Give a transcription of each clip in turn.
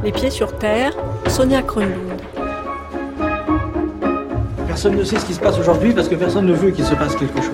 Les pieds sur terre, Sonia Kronlund. Personne ne sait ce qui se passe aujourd'hui parce que personne ne veut qu'il se passe quelque chose.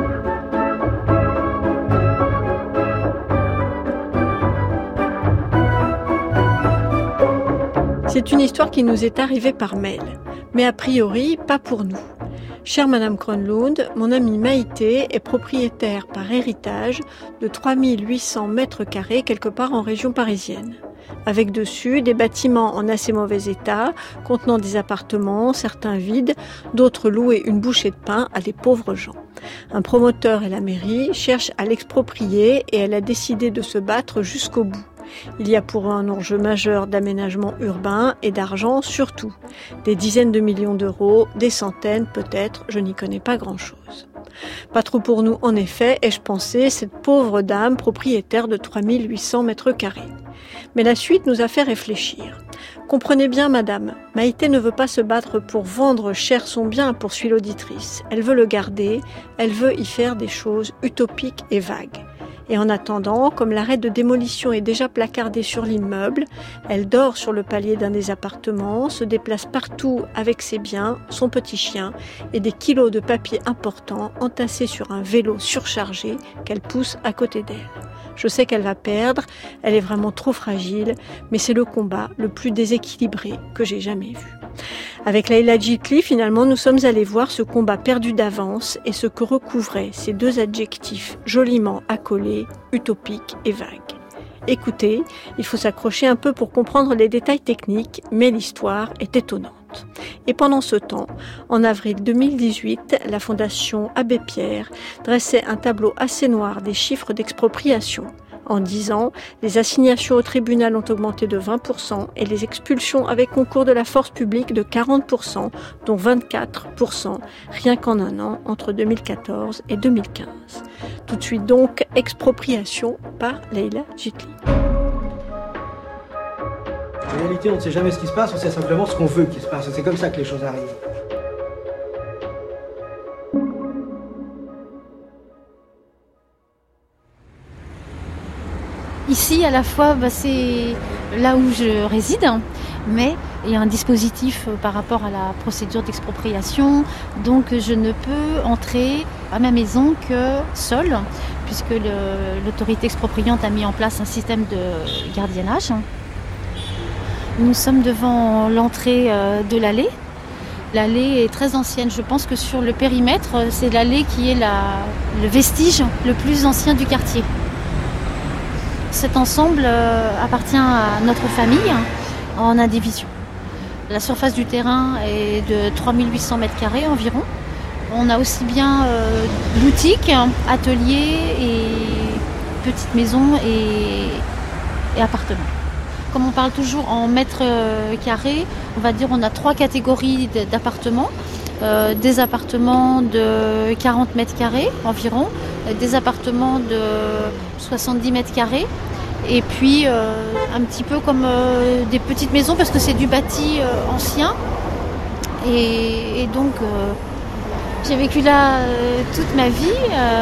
C'est une histoire qui nous est arrivée par mail, mais a priori pas pour nous. Chère Madame Kronlund, mon amie Maïté est propriétaire par héritage de 3800 mètres carrés quelque part en région parisienne. Avec dessus des bâtiments en assez mauvais état, contenant des appartements, certains vides, d'autres loués une bouchée de pain à des pauvres gens. Un promoteur et la mairie cherchent à l'exproprier et elle a décidé de se battre jusqu'au bout. Il y a pour eux un enjeu majeur d'aménagement urbain et d'argent surtout. Des dizaines de millions d'euros, des centaines peut-être, je n'y connais pas grand-chose. Pas trop pour nous en effet, ai-je pensé, cette pauvre dame propriétaire de 3800 mètres carrés. Mais la suite nous a fait réfléchir. Comprenez bien madame, Maïté ne veut pas se battre pour vendre cher son bien, poursuit l'auditrice. Elle veut le garder, elle veut y faire des choses utopiques et vagues. Et en attendant, comme l'arrêt de démolition est déjà placardé sur l'immeuble, elle dort sur le palier d'un des appartements, se déplace partout avec ses biens, son petit chien et des kilos de papier importants entassés sur un vélo surchargé qu'elle pousse à côté d'elle. Je sais qu'elle va perdre, elle est vraiment trop fragile, mais c'est le combat le plus déséquilibré que j'ai jamais vu. Avec Leïla Djitli, finalement, nous sommes allés voir ce combat perdu d'avance et ce que recouvraient ces deux adjectifs joliment accolés, utopiques et vagues. Écoutez, il faut s'accrocher un peu pour comprendre les détails techniques, mais l'histoire est étonnante. Et pendant ce temps, en avril 2018, la Fondation Abbé Pierre dressait un tableau assez noir des chiffres d'expropriation. En 10 ans, les assignations au tribunal ont augmenté de 20% et les expulsions avec concours de la force publique de 40%, dont 24% rien qu'en un an entre 2014 et 2015. Tout de suite donc, expropriation par Leïla Djitli. En réalité, on ne sait jamais ce qui se passe, on sait simplement ce qu'on veut qu'il se passe. C'est comme ça que les choses arrivent. Ici, à la fois, c'est là où je réside, mais il y a un dispositif par rapport à la procédure d'expropriation. Donc, je ne peux entrer à ma maison que seule, puisque l'autorité expropriante a mis en place un système de gardiennage. Nous sommes devant l'entrée de l'allée. L'allée est très ancienne. Je pense que sur le périmètre, c'est l'allée qui est le vestige le plus ancien du quartier. Cet ensemble appartient à notre famille en indivision. La surface du terrain est de 3800 mètres carrés environ. On a aussi bien boutique, atelier et petites maisons et appartements. Comme on parle toujours en mètres carrés, on va dire on a 3 catégories d'appartements. Des appartements de 40 mètres carrés environ, des appartements de 70 mètres carrés et puis un petit peu comme des petites maisons parce que c'est du bâti ancien et donc j'ai vécu là toute ma vie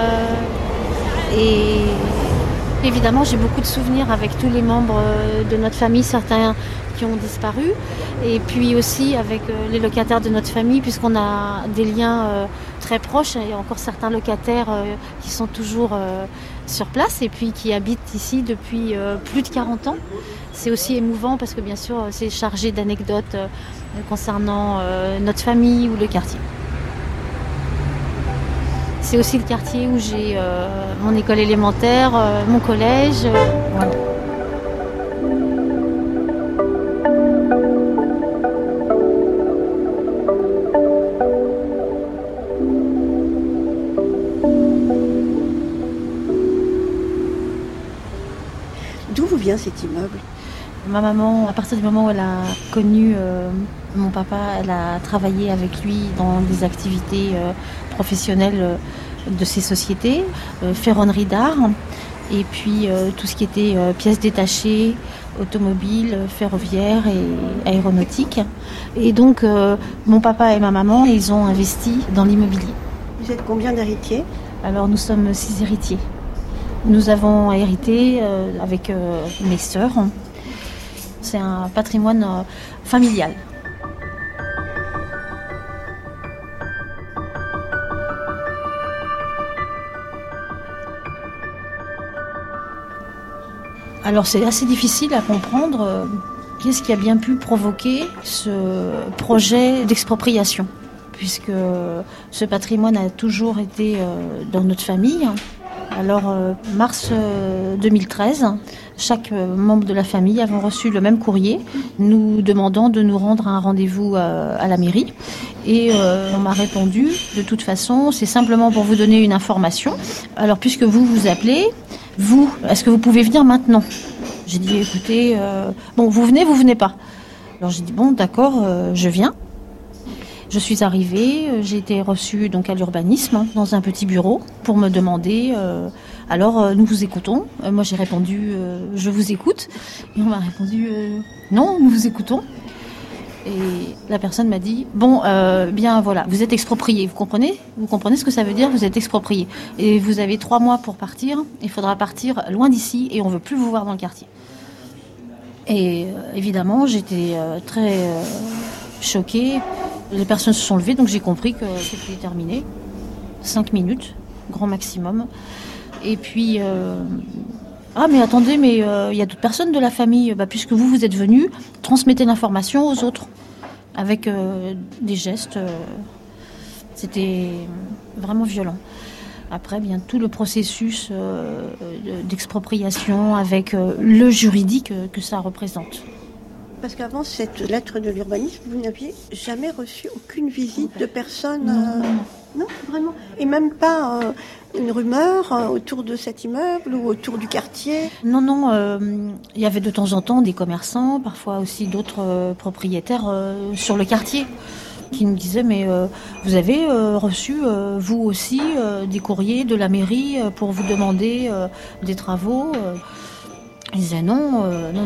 et évidemment j'ai beaucoup de souvenirs avec tous les membres de notre famille, certains qui ont disparu et puis aussi avec les locataires de notre famille puisqu'on a des liens très proches et encore certains locataires qui sont toujours sur place et puis qui habitent ici depuis plus de 40 ans. C'est aussi émouvant parce que bien sûr c'est chargé d'anecdotes concernant notre famille ou le quartier. C'est aussi le quartier où j'ai mon école élémentaire, mon collège. Voilà. D'où vous vient cet immeuble ? Ma maman, à partir du moment où elle a connu mon papa, elle a travaillé avec lui dans des activités professionnelles de ces sociétés, ferronnerie d'art, et puis tout ce qui était pièces détachées, automobiles, ferroviaires et aéronautiques. Et donc mon papa et ma maman, ils ont investi dans l'immobilier. Vous êtes combien d'héritiers ? Alors nous sommes 6 héritiers. Nous avons hérité avec mes sœurs. C'est un patrimoine familial. Alors c'est assez difficile à comprendre qu'est-ce qui a bien pu provoquer ce projet d'expropriation, puisque ce patrimoine a toujours été dans notre famille. Alors mars 2013, chaque membre de la famille avons reçu le même courrier nous demandant de nous rendre à un rendez-vous à la mairie. Et on m'a répondu, de toute façon, c'est simplement pour vous donner une information. Alors puisque vous vous appelez, vous, est-ce que vous pouvez venir maintenant ? J'ai dit, écoutez, bon, vous venez pas. Alors j'ai dit, bon, d'accord, je viens. Je suis arrivée, j'ai été reçue donc à l'urbanisme, dans un petit bureau, pour me demander, alors nous vous écoutons. Moi j'ai répondu, je vous écoute. Et on m'a répondu, non, nous vous écoutons. Et la personne m'a dit, bon, bien voilà, vous êtes exproprié, vous comprenez ce que ça veut dire, vous êtes exproprié. Et vous avez 3 mois pour partir, il faudra partir loin d'ici et on ne veut plus vous voir dans le quartier. Et évidemment, j'étais très choquée. Les personnes se sont levées, donc j'ai compris que c'était terminé. 5 minutes, grand maximum. Et puis... ah mais attendez, mais il y a d'autres personnes de la famille. Puisque vous êtes venus, transmettez l'information aux autres. Avec des gestes. C'était vraiment violent. Après, bien tout le processus d'expropriation avec le juridique que ça représente. Parce qu'avant cette lettre de l'urbanisme, vous n'aviez jamais reçu aucune visite de personne. Non, vraiment. Et même pas une rumeur autour de cet immeuble ou autour du quartier. Non, il y avait de temps en temps des commerçants, parfois aussi d'autres propriétaires sur le quartier qui nous disaient, mais vous avez reçu, vous aussi, des courriers de la mairie pour vous demander des travaux. Ils disaient non.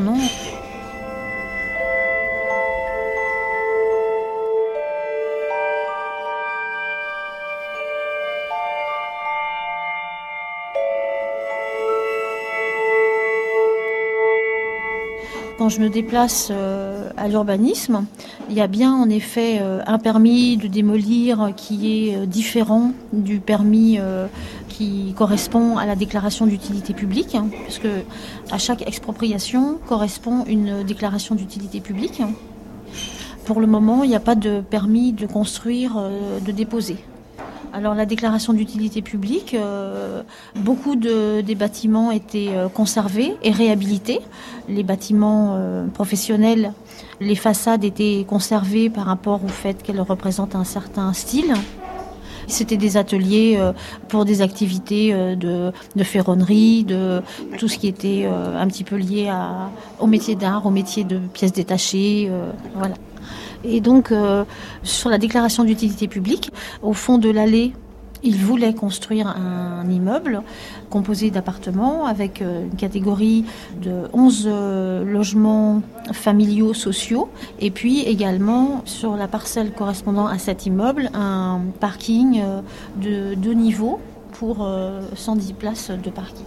Quand je me déplace à l'urbanisme, il y a bien en effet un permis de démolir qui est différent du permis qui correspond à la déclaration d'utilité publique, parce que à chaque expropriation correspond une déclaration d'utilité publique. Pour le moment, il n'y a pas de permis de construire, de déposer. Alors la déclaration d'utilité publique, beaucoup des bâtiments étaient conservés et réhabilités. Les bâtiments professionnels, les façades étaient conservées par rapport au fait qu'elles représentent un certain style. C'était des ateliers pour des activités de ferronnerie, de tout ce qui était un petit peu lié au métier d'art, au métier de pièces détachées, voilà. Et donc, sur la déclaration d'utilité publique, au fond de l'allée, ils voulaient construire un immeuble composé d'appartements avec une catégorie de 11 logements familiaux sociaux. Et puis également, sur la parcelle correspondant à cet immeuble, un parking de 2 niveaux pour 110 places de parking.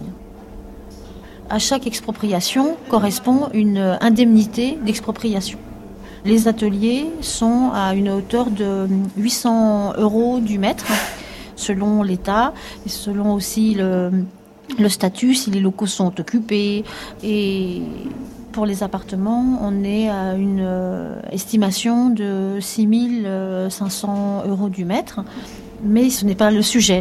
À chaque expropriation correspond une indemnité d'expropriation. Les ateliers sont à une hauteur de 800 € du mètre, selon l'État, et selon aussi le statut, si les locaux sont occupés. Et pour les appartements, on est à une estimation de 6 500 € du mètre. Mais ce n'est pas le sujet.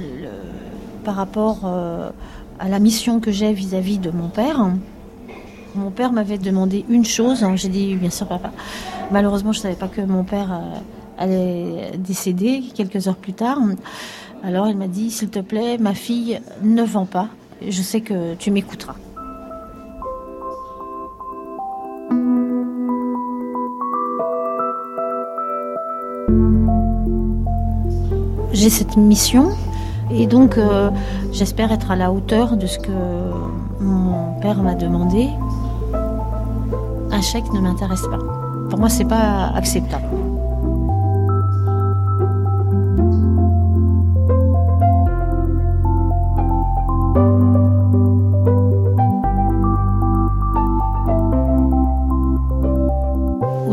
Par rapport à la mission que j'ai vis-à-vis de mon père... Mon père m'avait demandé une chose, j'ai dit bien sûr papa. Malheureusement je ne savais pas que mon père allait décéder quelques heures plus tard. Alors il m'a dit, s'il te plaît ma fille, ne vends pas, je sais que tu m'écouteras. J'ai cette mission et donc j'espère être à la hauteur de ce que mon père m'a demandé. Un chèque ne m'intéresse pas. Pour moi, c'est pas acceptable.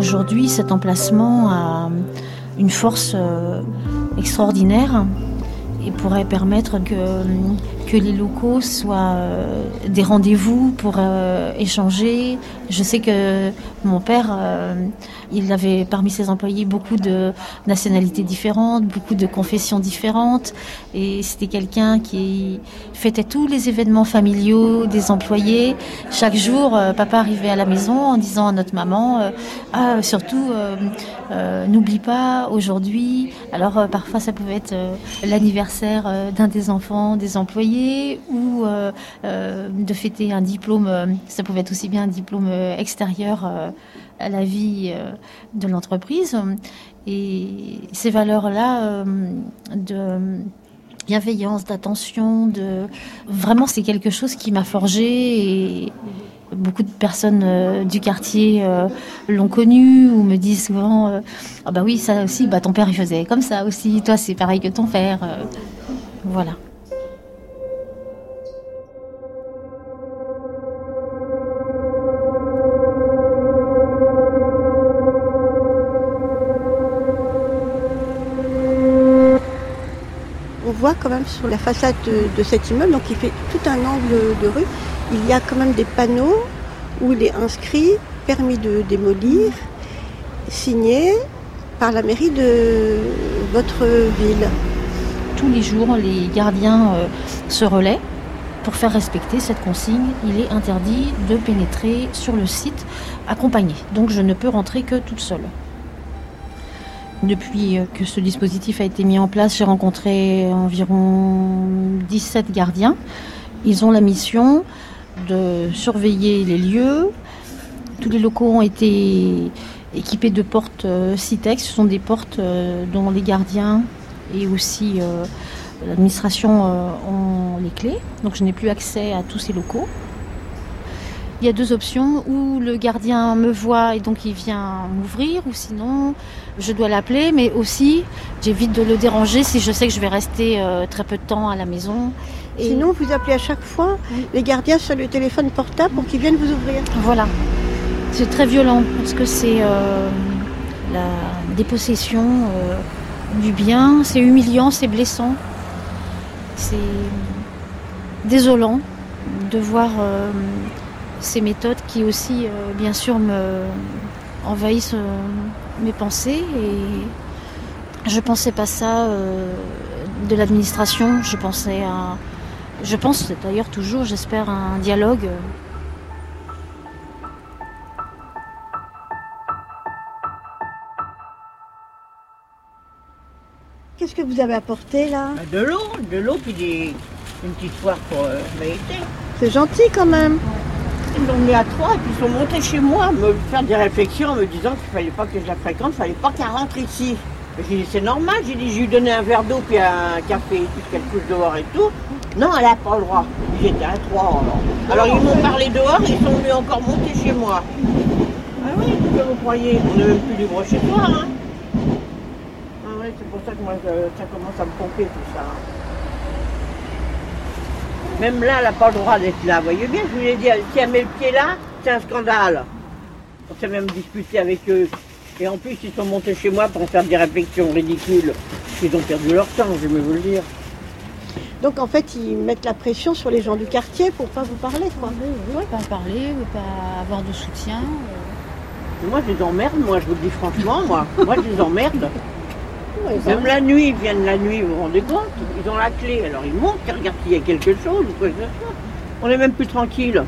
aujourd'hui, cet emplacement a une force extraordinaire et pourrait permettre que les locaux soient des rendez-vous pour échanger. Je sais que mon père, il avait parmi ses employés beaucoup de nationalités différentes, beaucoup de confessions différentes, et c'était quelqu'un qui fêtait tous les événements familiaux des employés. Chaque jour, papa arrivait à la maison en disant à notre maman surtout n'oublie pas aujourd'hui. Alors parfois ça pouvait être l'anniversaire d'un des enfants des employés ou de fêter un diplôme. Ça pouvait être aussi bien un diplôme extérieur à la vie de l'entreprise. Et ces valeurs-là de bienveillance, d'attention, vraiment c'est quelque chose qui m'a forgé, et beaucoup de personnes du quartier l'ont connu ou me disent souvent ah bah oui, ça aussi, ton père il faisait comme ça aussi, toi c'est pareil que ton père. Voilà. On voit quand même sur la façade de cet immeuble, donc il fait tout un angle de rue, il y a quand même des panneaux où il est inscrit « Permis de démolir », signé par la mairie de votre ville. Tous les jours, les gardiens se relaient pour faire respecter cette consigne. Il est interdit de pénétrer sur le site accompagné. Donc je ne peux rentrer que toute seule. Depuis que ce dispositif a été mis en place, j'ai rencontré environ 17 gardiens. Ils ont la mission de surveiller les lieux. Tous les locaux ont été équipés de portes Citex. Ce sont des portes dont les gardiens et aussi l'administration ont les clés. Donc je n'ai plus accès à tous ces locaux. Il y a deux options, où le gardien me voit et donc il vient m'ouvrir, ou sinon je dois l'appeler, mais aussi j'évite de le déranger si je sais que je vais rester très peu de temps à la maison. Et sinon, vous appelez à chaque fois les gardiens sur le téléphone portable pour qu'ils viennent vous ouvrir. Voilà. C'est très violent parce que c'est la dépossession du bien. C'est humiliant, c'est blessant. C'est désolant de voir ces méthodes qui aussi, bien sûr, me envahissent mes pensées. Et je pensais pas ça de l'administration. Je pense d'ailleurs toujours, j'espère, à un dialogue. Qu'est-ce que vous avez apporté là? De l'eau puis une petite foire pour Maïté. C'est gentil quand même. Ils l'ont mis à 3 et puis ils sont montés chez moi me faire des réflexions en me disant qu'il fallait pas que je la fréquente, il fallait pas qu'elle rentre ici. J'ai dit c'est normal, j'ai dit je lui donnais un verre d'eau puis un café et tout, qu'elle couche dehors et tout. Non, elle n'a pas le droit. J'étais à 3 alors ils m'ont parlé dehors, ils sont venus encore monter chez moi. Ah oui, que vous croyez? On n'est même plus libre chez toi, hein. Ah ouais, c'est pour ça que moi ça commence à me pomper tout ça. Même là, elle n'a pas le droit d'être là. Vous voyez bien, je vous l'ai dit, si elle met le pied là, c'est un scandale. On s'est même disputé avec eux. Et en plus, ils sont montés chez moi pour faire des réflexions ridicules. Ils ont perdu leur temps, je vais vous le dire. Donc en fait, ils mettent la pression sur les gens du quartier pour pas vous parler, quoi. Oui, pas parler, pas avoir de soutien. Moi, je les emmerde, moi, je vous le dis franchement, moi. Moi, je les emmerde. Même la nuit, ils viennent la nuit, vous vous rendez compte? Ils ont la clé, alors ils montent, ils regardent s'il y a quelque chose ou quoi que ce soit. On n'est même plus tranquille.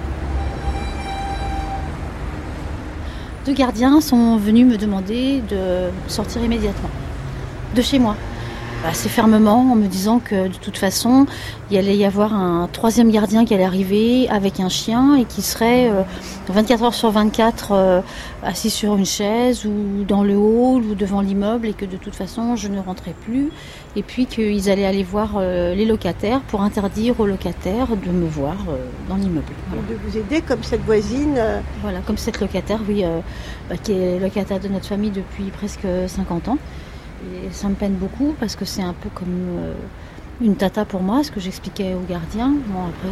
2 gardiens sont venus me demander de sortir immédiatement de chez moi. Assez fermement, en me disant que de toute façon, il allait y avoir un 3e gardien qui allait arriver avec un chien et qui serait 24 heures sur 24 assis sur une chaise ou dans le hall ou devant l'immeuble, et que de toute façon, je ne rentrais plus. Et puis qu'ils allaient aller voir les locataires pour interdire aux locataires de me voir dans l'immeuble. Voilà. De vous aider comme cette voisine. Voilà, comme cette locataire, oui, qui est locataire de notre famille depuis presque 50 ans. Et ça me peine beaucoup parce que c'est un peu comme une tata pour moi, ce que j'expliquais aux gardiens. Bon, après...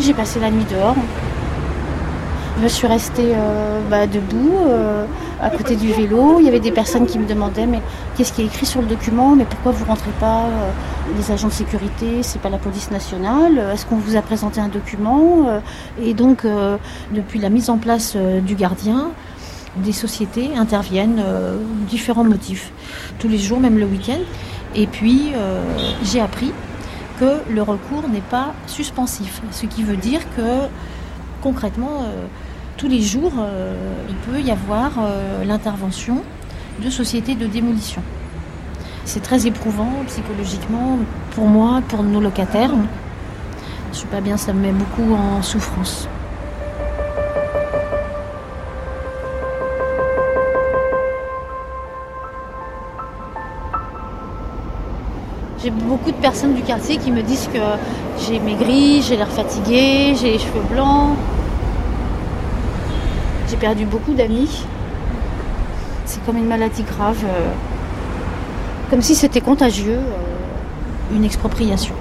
J'ai passé la nuit dehors. Je suis restée debout, à côté du vélo. Il y avait des personnes qui me demandaient mais qu'est-ce qui est écrit sur le document, mais pourquoi vous ne rentrez pas, les agents de sécurité, c'est pas la police nationale, est-ce qu'on vous a présenté un document Et donc, depuis la mise en place du gardien, des sociétés interviennent différents motifs, tous les jours, même le week-end. Et puis, j'ai appris que le recours n'est pas suspensif, ce qui veut dire que concrètement, tous les jours, il peut y avoir l'intervention de sociétés de démolition. C'est très éprouvant psychologiquement pour moi, pour nos locataires. Je ne suis pas bien, ça me met beaucoup en souffrance. J'ai beaucoup de personnes du quartier qui me disent que j'ai maigri, j'ai l'air fatiguée, j'ai les cheveux blancs. J'ai perdu beaucoup d'amis. C'est comme une maladie grave, comme si c'était contagieux, une expropriation.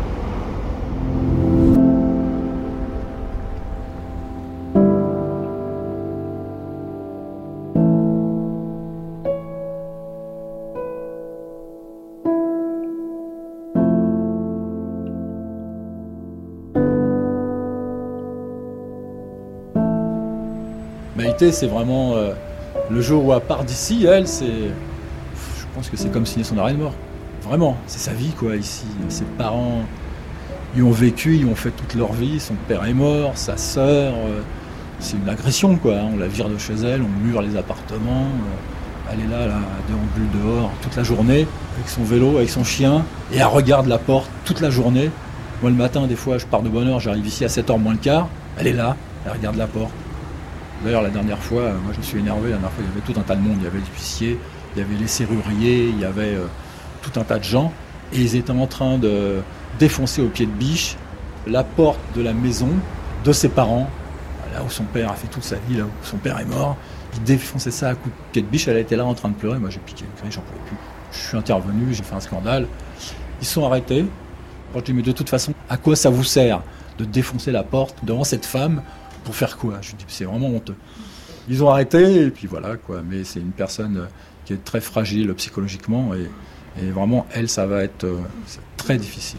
Maïté, c'est vraiment le jour où elle part d'ici, elle, je pense que c'est comme signer son arrêt de mort. Vraiment, c'est sa vie, quoi, ici. Ses parents, ils ont vécu, ils ont fait toute leur vie. Son père est mort, sa sœur. C'est une agression, quoi. On la vire de chez elle, on mure les appartements. Elle est là, à déambule dehors toute la journée, avec son vélo, avec son chien. Et elle regarde la porte toute la journée. Moi, le matin, des fois, je pars de bonne heure, j'arrive ici à 7h moins le quart. Elle est là, elle regarde la porte. D'ailleurs, la dernière fois, moi je me suis énervé, la dernière fois, il y avait tout un tas de monde. Il y avait les huissiers, il y avait les serruriers, il y avait tout un tas de gens. Et ils étaient en train de défoncer au pied de biche la porte de la maison de ses parents, là où son père a fait toute sa vie, là où son père est mort. Ils défonçaient ça à coups de pied de biche, elle était là en train de pleurer. Moi j'ai piqué une crise, j'en pouvais plus. Je suis intervenu, j'ai fait un scandale. Ils sont arrêtés. Je dis, mais de toute façon, à quoi ça vous sert de défoncer la porte devant cette femme? Pour faire quoi? Je dis, c'est vraiment honteux. Ils ont arrêté, et puis voilà, quoi. Mais c'est une personne qui est très fragile psychologiquement, et vraiment, elle, ça va être très difficile.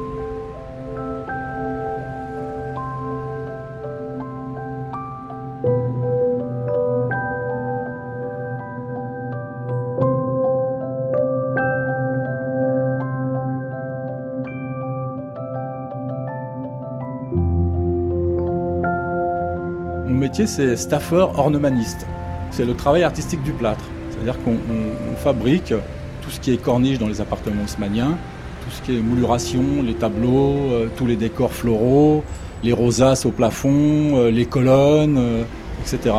Mon métier, c'est staffeur ornemaniste. C'est le travail artistique du plâtre. C'est-à-dire qu'on fabrique tout ce qui est corniche dans les appartements haussmanniens, tout ce qui est mouluration, les tableaux, tous les décors floraux, les rosaces au plafond, les colonnes, etc.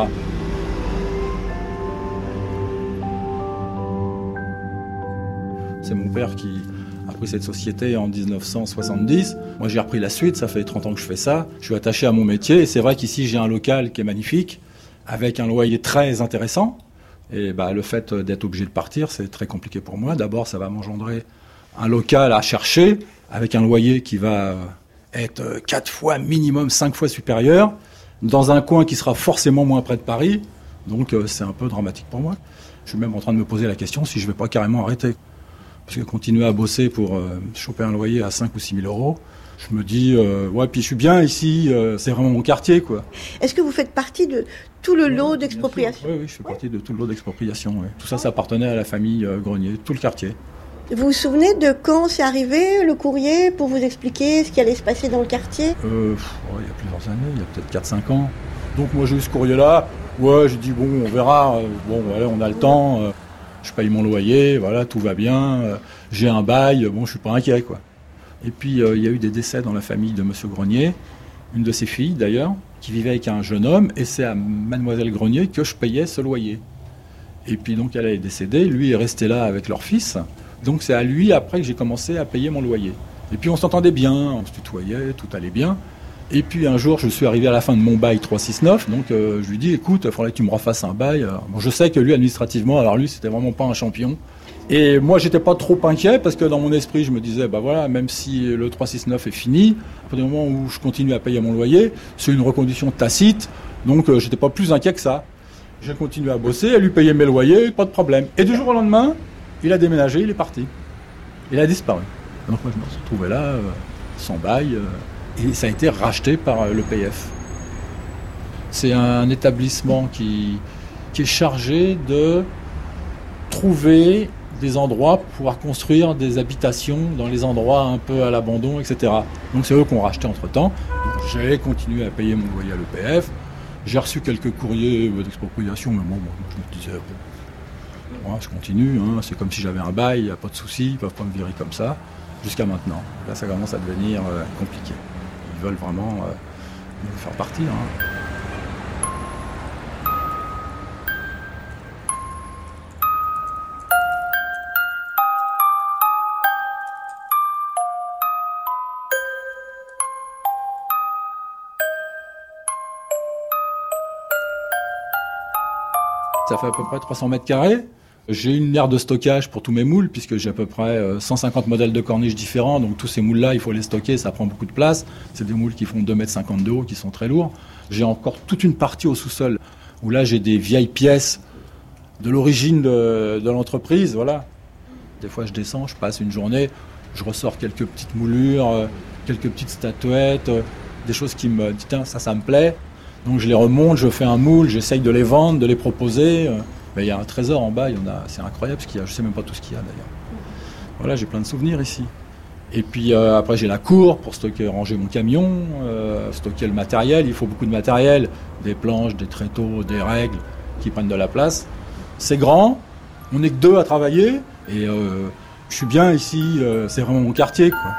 C'est mon père qui a pris cette société en 1970. Moi, j'ai repris la suite, ça fait 30 ans que je fais ça. Je suis attaché à mon métier et c'est vrai qu'ici, j'ai un local qui est magnifique, avec un loyer très intéressant. Et le fait d'être obligé de partir, c'est très compliqué pour moi. D'abord, ça va m'engendrer un local à chercher, avec un loyer qui va être 4 fois, minimum 5 fois supérieur, dans un coin qui sera forcément moins près de Paris. Donc, c'est un peu dramatique pour moi. Je suis même en train de me poser la question si je ne vais pas carrément arrêter. Parce que continuer à bosser pour choper un loyer à 5 ou 6 000 euros, je me dis, puis je suis bien ici, c'est vraiment mon quartier, quoi. Est-ce que vous faites partie de tout le lot d'expropriation? Oui, je fais partie de tout le lot d'expropriation. Oui. Tout ça, ça appartenait à la famille Grenier, tout le quartier. Vous vous souvenez de quand c'est arrivé, le courrier, pour vous expliquer ce qui allait se passer dans le quartier? Il y a plusieurs années, il y a peut-être 4-5 ans. Donc moi, j'ai eu ce courrier-là. J'ai dit, on verra. On a le temps. Je paye mon loyer, voilà, tout va bien. J'ai un bail, je suis pas inquiet, quoi. Et puis, il y a eu des décès dans la famille de Monsieur Grenier, une de ses filles, d'ailleurs, qui vivait avec un jeune homme, et c'est à Mademoiselle Grenier que je payais ce loyer. Et puis, donc, elle est décédée, lui est resté là avec leur fils, donc c'est à lui, après, que j'ai commencé à payer mon loyer. Et puis, on s'entendait bien, on se tutoyait, tout allait bien. Et puis, un jour, je suis arrivé à la fin de mon bail 369, donc je lui dis, écoute, il faudrait que tu me refasses un bail. Je sais que lui, administrativement, alors lui, c'était vraiment pas un champion. Et moi, j'étais pas trop inquiet parce que dans mon esprit, je me disais, bah voilà, même si le 369 est fini, à partir du moment où je continue à payer mon loyer, c'est une reconduction tacite, donc j'étais pas plus inquiet que ça. J'ai continué à bosser, à lui payer mes loyers, pas de problème. Et du jour au lendemain, il a déménagé, il est parti. Il a disparu. Donc moi, je me suis retrouvé là, sans bail, et ça a été racheté par l'EPF. C'est un établissement qui est chargé de trouver des endroits pour pouvoir construire des habitations dans les endroits un peu à l'abandon, etc. Donc c'est eux qui ont racheté entre-temps. Donc, j'ai continué à payer mon loyer à l'EPF. J'ai reçu quelques courriers d'expropriation, mais bon, je me disais, bon, ouais, je continue, hein, c'est comme si j'avais un bail, il n'y a pas de souci, ils ne peuvent pas me virer comme ça, jusqu'à maintenant. Là, ça commence à devenir compliqué. Ils veulent vraiment me faire partir. Hein. Ça fait à peu près 300 mètres carrés. J'ai une aire de stockage pour tous mes moules, puisque j'ai à peu près 150 modèles de corniches différents. Donc tous ces moules-là, il faut les stocker, ça prend beaucoup de place. C'est des moules qui font 2,50 m de haut, qui sont très lourds. J'ai encore toute une partie au sous-sol, où là j'ai des vieilles pièces de l'origine de l'entreprise. Voilà. Des fois je descends, je passe une journée, je ressors quelques petites moulures, quelques petites statuettes, des choses qui me disent, tiens, ça me plaît. Donc je les remonte, je fais un moule, j'essaye de les vendre, de les proposer. Mais il y a un trésor en bas, c'est incroyable ce qu'il y a. Je ne sais même pas tout ce qu'il y a d'ailleurs. Voilà, j'ai plein de souvenirs ici. Et puis après j'ai la cour pour ranger mon camion, stocker le matériel. Il faut beaucoup de matériel, des planches, des tréteaux, des règles qui prennent de la place. C'est grand, on n'est que 2 à travailler et je suis bien ici, c'est vraiment mon quartier, quoi.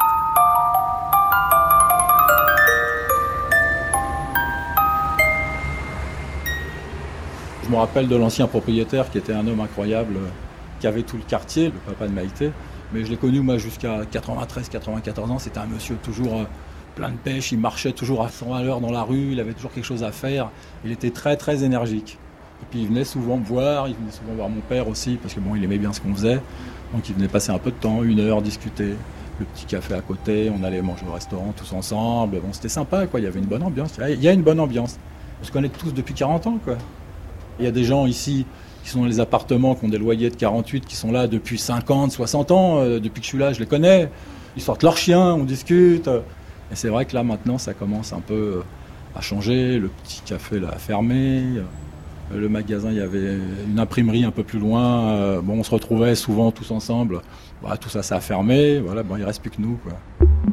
Je me rappelle de l'ancien propriétaire qui était un homme incroyable, qui avait tout le quartier, le papa de Maïté. Mais je l'ai connu moi jusqu'à 93-94 ans, c'était un monsieur toujours plein de pêche, il marchait toujours à 100 à l'heure dans la rue, il avait toujours quelque chose à faire, il était très très énergique. Et puis il venait souvent me voir, il venait souvent voir mon père aussi, parce que bon, il aimait bien ce qu'on faisait. Donc il venait passer un peu de temps, 1 heure, discuter, le petit café à côté, on allait manger au restaurant tous ensemble. Bon, c'était sympa, quoi. Il y avait une bonne ambiance, il y a une bonne ambiance. On se connaît tous depuis 40 ans, quoi. Il y a des gens ici qui sont dans les appartements, qui ont des loyers de 48, qui sont là depuis 50, 60 ans. Depuis que je suis là, je les connais. Ils sortent leurs chiens, on discute. Et c'est vrai que là, maintenant, ça commence un peu à changer. Le petit café là, a fermé. Le magasin, il y avait une imprimerie un peu plus loin. Bon, on se retrouvait souvent tous ensemble. Voilà, tout ça, ça a fermé. Voilà, bon, il ne reste plus que nous, quoi.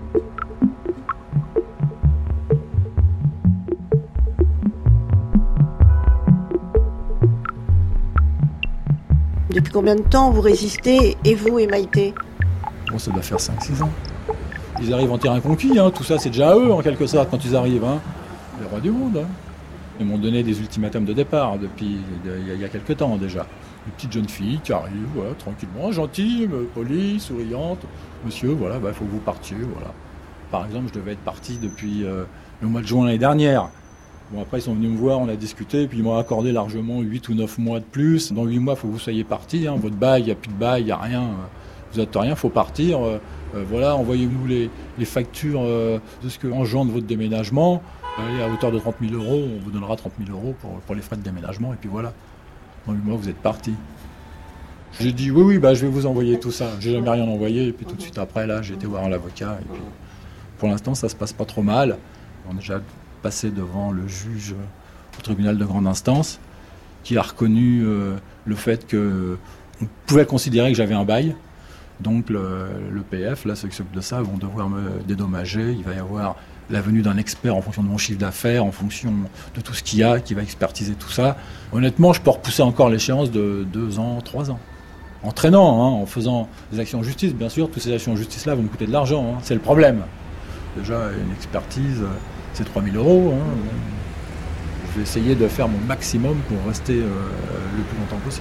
Depuis combien de temps vous résistez, et vous et Maïté? Bon, ça doit faire 5-6 ans. Ils arrivent en terrain conquis, hein. Tout ça c'est déjà à eux en quelque sorte quand ils arrivent. Hein. Les rois du monde. Hein. Ils m'ont donné des ultimatums de départ depuis il y a quelques temps déjà. Une petite jeune fille qui arrive, voilà, tranquillement, gentille, polie, souriante. Monsieur, voilà, il faut que vous partiez. Voilà. Par exemple, je devais être parti depuis le mois de juin l'année dernière. Bon, après, ils sont venus me voir, on a discuté, puis ils m'ont accordé largement 8 ou 9 mois de plus. Dans 8 mois, il faut que vous soyez partis. Hein. Votre bail, il n'y a plus de bail, il n'y a rien. Vous n'êtes rien, il faut partir. Voilà, envoyez-nous les factures de ce que engendre votre déménagement. Allez, à hauteur de 30 000 €, on vous donnera 30 000 € pour les frais de déménagement. Et puis voilà, dans 8 mois, vous êtes partis. J'ai dit oui, je vais vous envoyer tout ça. J'ai jamais rien envoyé. Et puis tout de suite après, là, j'ai été voir l'avocat. Et puis, pour l'instant, ça se passe pas trop mal. On est déjà passé devant le juge au tribunal de grande instance qui a reconnu le fait qu'on pouvait considérer que j'avais un bail. Donc le PF, là, ceux qui s'occupent de ça, vont devoir me dédommager. Il va y avoir la venue d'un expert en fonction de mon chiffre d'affaires, en fonction de tout ce qu'il y a, qui va expertiser tout ça. Honnêtement, je peux repousser encore l'échéance de 2 ans, 3 ans. En traînant, hein, en faisant des actions en justice, bien sûr, toutes ces actions en justice-là vont me coûter de l'argent. Hein, c'est le problème. Déjà, une expertise, c'est 3 000 €. Hein. Je vais essayer de faire mon maximum pour rester le plus longtemps possible.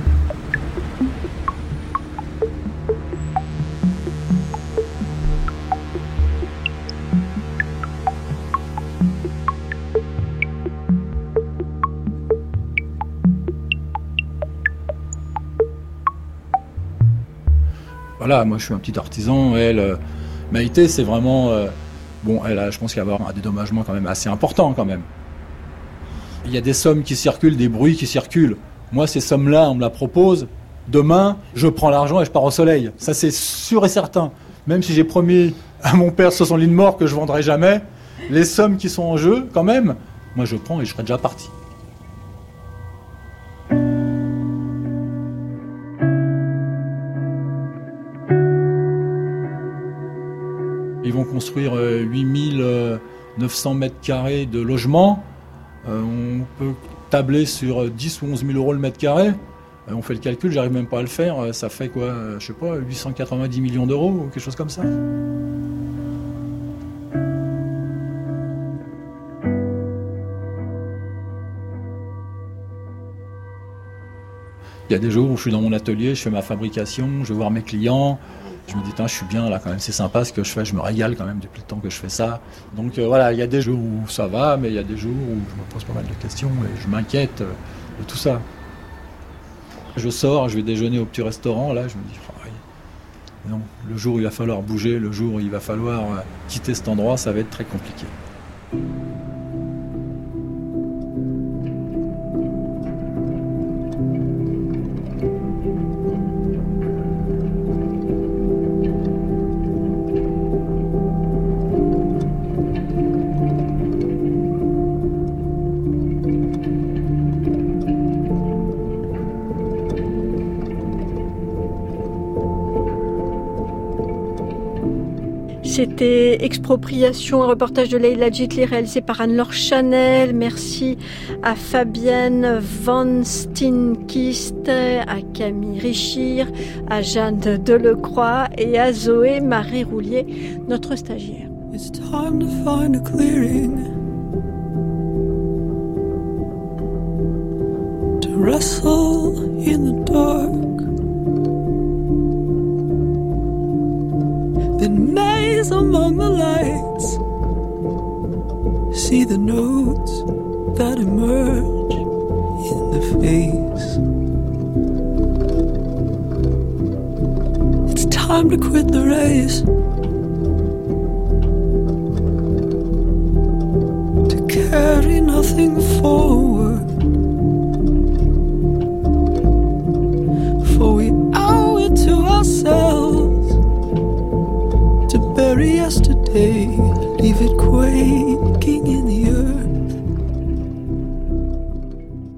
voilà, moi je suis un petit artisan, elle, Maïté, c'est vraiment... bon, elle, je pense qu'il va y avoir un dédommagement quand même assez important quand même. Il y a des sommes qui circulent, des bruits qui circulent. Moi, ces sommes-là, on me la propose. Demain, je prends l'argent et je pars au soleil. Ça, c'est sûr et certain. Même si j'ai promis à mon père sur son lit de mort que je ne vendrai jamais, les sommes qui sont en jeu, quand même, moi je prends et je serai déjà parti. Ils vont construire 8900 mètres carrés de logements. On peut tabler sur 10 ou 11 000 euros le mètre carré. On fait le calcul, j'arrive même pas à le faire. Ça fait quoi, je sais pas, 890 millions d'euros ou quelque chose comme ça. Il y a des jours où je suis dans mon atelier, je fais ma fabrication, je vais voir mes clients. Je me dis, je suis bien là quand même, c'est sympa ce que je fais, je me régale quand même depuis le temps que je fais ça. Donc voilà, il y a des jours où ça va, mais il y a des jours où je me pose pas mal de questions et je m'inquiète de tout ça. Je sors, je vais déjeuner au petit restaurant, là, je me dis, non, le jour où il va falloir bouger, le jour où il va falloir quitter cet endroit, ça va être très compliqué. C'était Expropriation, un reportage de Leila Djitli réalisé par Anne-Laure Chanel. Merci à Fabienne Van Steenkist, à Camille Richir, à Jeanne Delecroix et à Zoé Marie Roulier, notre stagiaire. It's time to find a clearing, to wrestle in the dark. Then maze among the lights, see the notes that emerge in the face. It's time to quit the race, to carry nothing forward.